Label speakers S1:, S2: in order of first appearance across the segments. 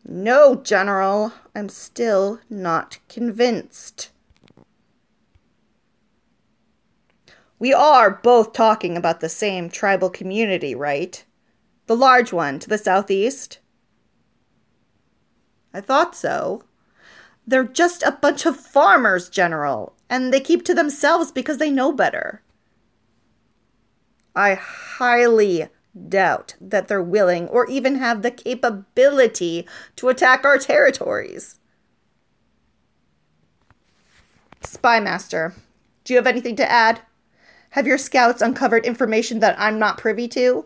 S1: No, General, I'm still not convinced. We are both talking about the same tribal community, right? The large one to the southeast? I thought so. They're just a bunch of farmers, General, and they keep to themselves because they know better. I highly doubt that they're willing or even have the capability to attack our territories. Spymaster, do you have anything to add? Have your scouts uncovered information that I'm not privy to?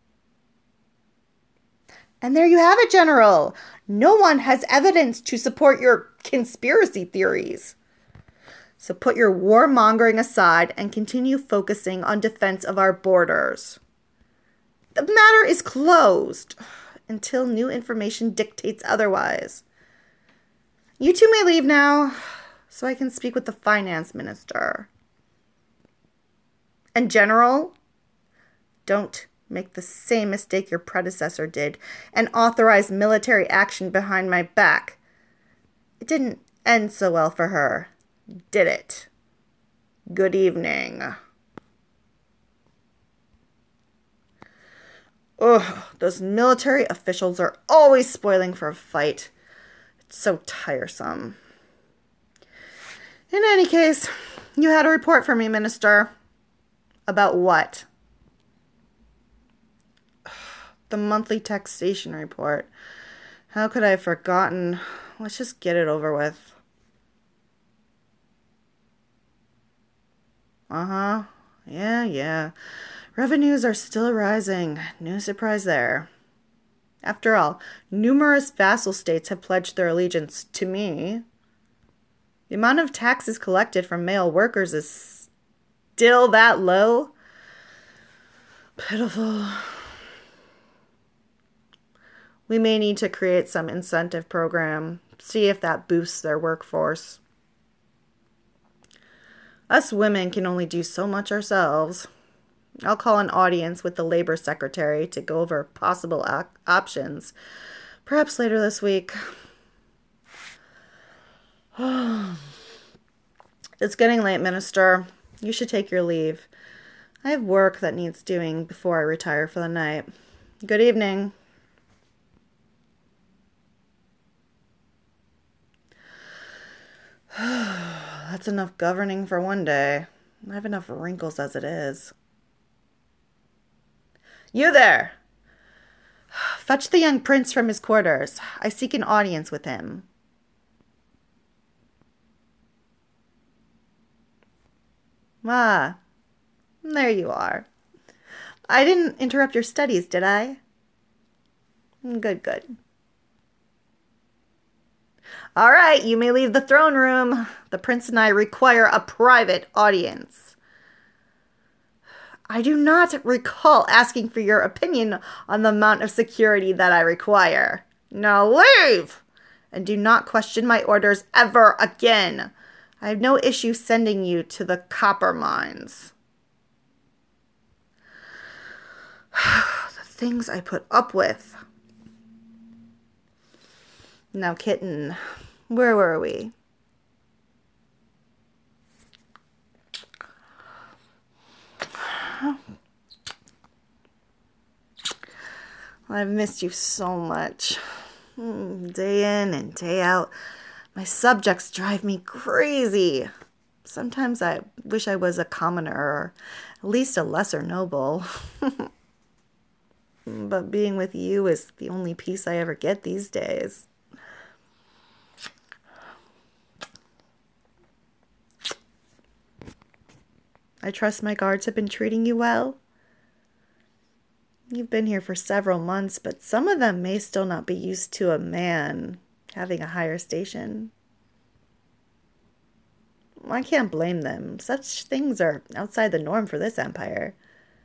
S1: And there you have it, General. No one has evidence to support your conspiracy theories. So put your warmongering aside and continue focusing on defense of our borders. The matter is closed until new information dictates otherwise. You two may leave now so I can speak with the finance minister. And General, don't make the same mistake your predecessor did and authorize military action behind my back. It didn't end so well for her, did it? Good evening. Ugh, those military officials are always spoiling for a fight. It's so tiresome. In any case, you had a report for me, Minister. About what? The monthly taxation report. How could I have forgotten? Let's just get it over with. Uh-huh. Yeah. Revenues are still rising. No surprise there. After all, numerous vassal states have pledged their allegiance to me. The amount of taxes collected from male workers is still that low. Pitiful. We may need to create some incentive program, see if that boosts their workforce. Us women can only do so much ourselves. I'll call an audience with the labor secretary to go over possible options, perhaps later this week. It's getting late, Minister. You should take your leave. I have work that needs doing before I retire for the night. Good evening. That's enough governing for one day. I have enough wrinkles as it is. You there! Fetch the young prince from his quarters. I seek an audience with him. Ah, there you are. I didn't interrupt your studies, did I? Good. All right, you may leave the throne room. The prince and I require a private audience. I do not recall asking for your opinion on the amount of security that I require. Now leave! And do not question my orders ever again. I have no issue sending you to the copper mines. The things I put up with. Now, kitten, where were we? I've missed you so much. Day in and day out. My subjects drive me crazy. Sometimes I wish I was a commoner or at least a lesser noble. But being with you is the only peace I ever get these days. I trust my guards have been treating you well. You've been here for several months, but some of them may still not be used to a man having a higher station. I can't blame them. Such things are outside the norm for this empire.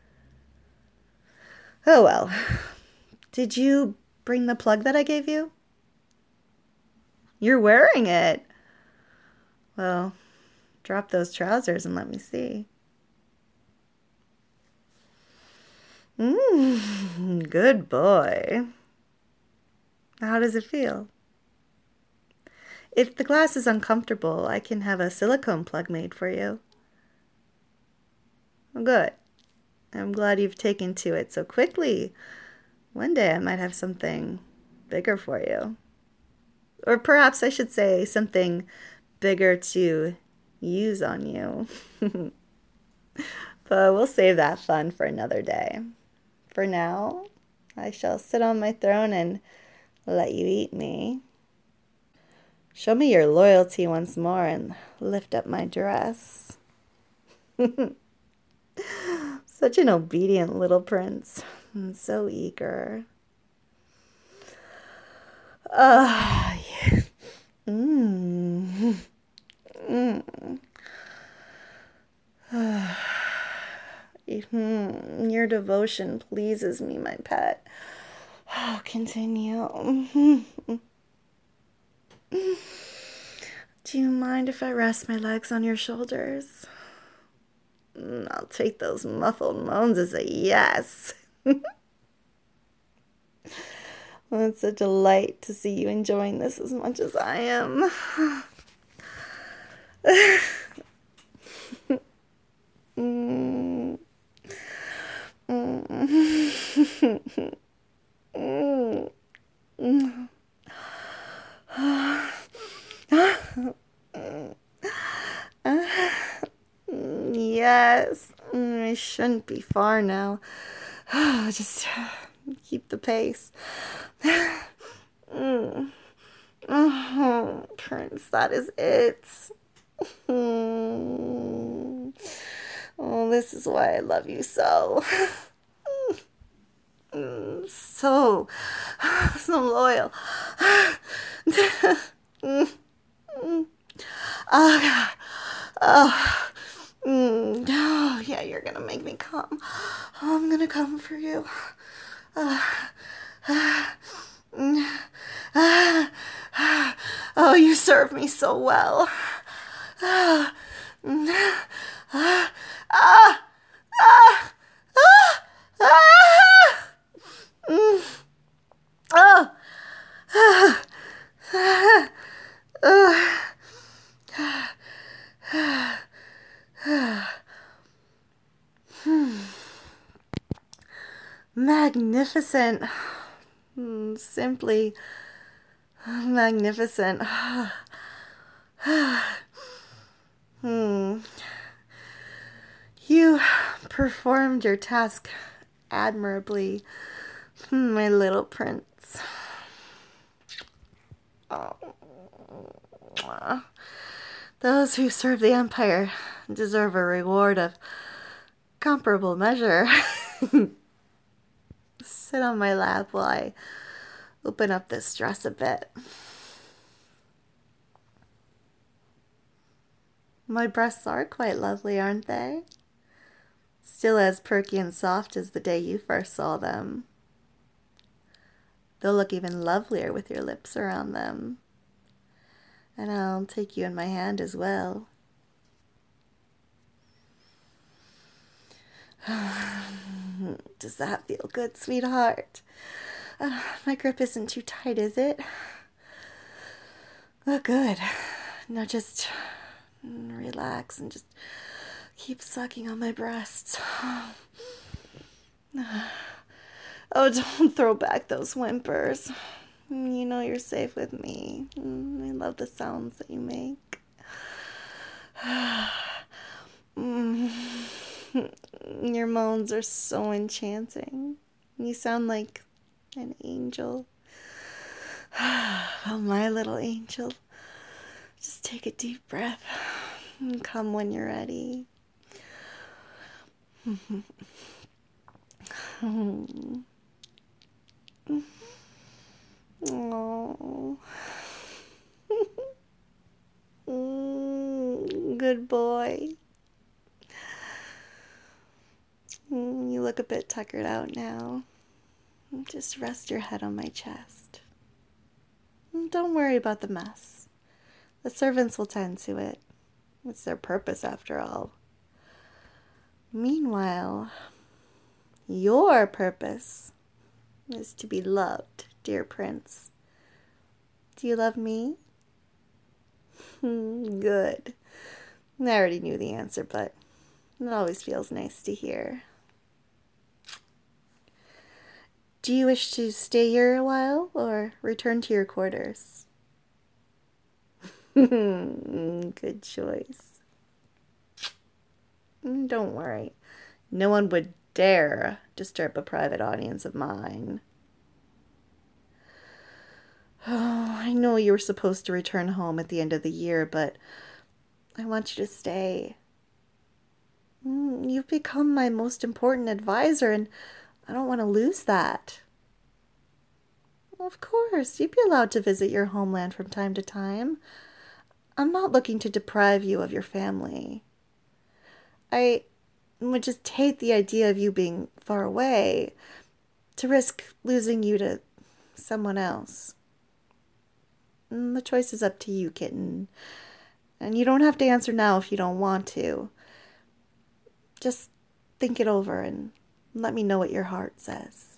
S1: Oh well. Did you bring the plug that I gave you? You're wearing it. Well, drop those trousers and let me see. Good boy. How does it feel? If the glass is uncomfortable, I can have a silicone plug made for you. Good. I'm glad you've taken to it so quickly. One day I might have something bigger for you. Or perhaps I should say something bigger to use on you. But we'll save that fun for another day. For now, I shall sit on my throne and let you eat me. Show me your loyalty once more and lift up my dress. Such an obedient little prince. And so eager. Yeah. Your devotion pleases me, my pet. Oh, continue. Do you mind if I rest my legs on your shoulders? I'll take those muffled moans as a yes. Well, it's a delight to see you enjoying this as much as I am. Yes, I shouldn't be far now. Just keep the pace. Prince, that is it. Oh, this is why I love you so. So loyal. Oh, yeah, you're gonna make me come. I'm gonna come for you. Oh, you serve me so well. Magnificent. Simply magnificent. You performed your task admirably, my little prince. Oh. Those who serve the Empire deserve a reward of comparable measure. Sit on my lap while I open up this dress a bit. My breasts are quite lovely, aren't they? Still as perky and soft as the day you first saw them. They'll look even lovelier with your lips around them. And I'll take you in my hand as well. Does that feel good, sweetheart? My grip isn't too tight, is it? Oh, good. Now just relax and just keep sucking on my breasts. Oh, don't throw back those whimpers. You know you're safe with me. I love the sounds that you make. Your moans are so enchanting. You sound like an angel. Oh, my little angel. Just take a deep breath and come when you're ready. Oh. Good boy. You look a bit tuckered out now. Just rest your head on my chest. Don't worry about the mess. The servants will tend to it. It's their purpose, after all. Meanwhile, your purpose is to be loved, dear prince, Do you love me? Good. I already knew the answer, but it always feels nice to hear. Do you wish to stay here a while or return to your quarters? Good choice. Don't worry. No one would dare disturb a private audience of mine. Oh, I know you were supposed to return home at the end of the year, but I want you to stay. You've become my most important advisor, and I don't want to lose that. Of course, you'd be allowed to visit your homeland from time to time. I'm not looking to deprive you of your family. I would just hate the idea of you being far away, to risk losing you to someone else. The choice is up to you, kitten. And you don't have to answer now if you don't want to. Just think it over and let me know what your heart says.